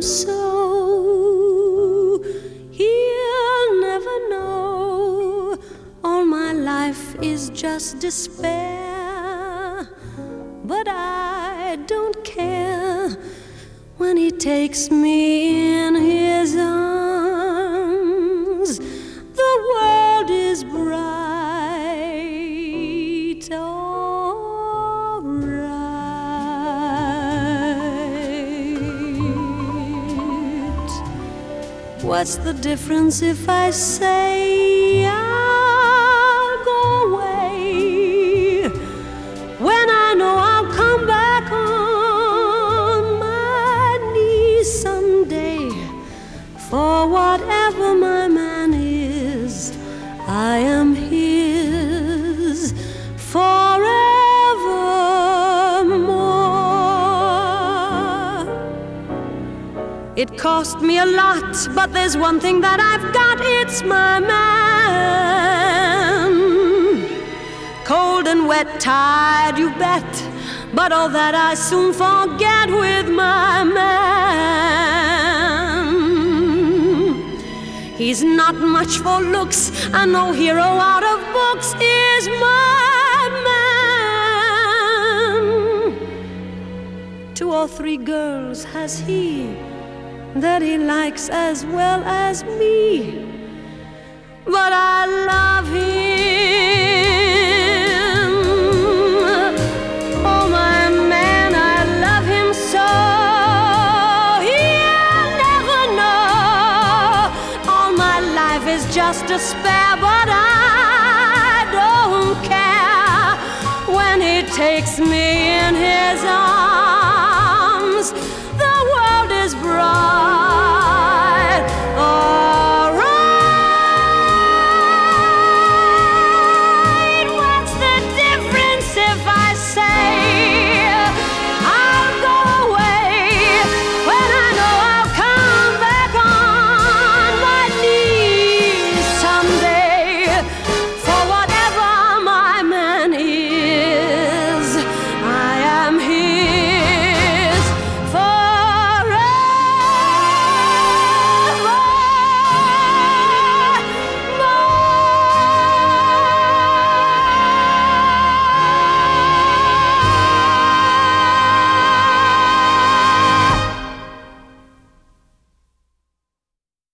him so, he'll never know. All my life is just despair, but I don't care when he takes me in his arms. The world is bright, all right. What's the difference if I say I'll go away, when I know I'll come back on my knees someday? For whatever my man is, I am his forevermore. It cost me a lot, but there's one thing that I've got, it's my man. Cold and wet, tired, you bet, but all that I soon forget with my man. He's not much for looks, and no hero out of books is my man. 2 or 3 girls has he that he likes as well as me, but I love him. Oh, my man, I love him so. He'll never know. All my life is just despair, but I don't care when he takes me in his arms. The world is bright.